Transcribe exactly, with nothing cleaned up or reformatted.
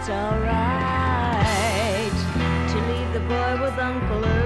it's alright to leave the boy with Uncle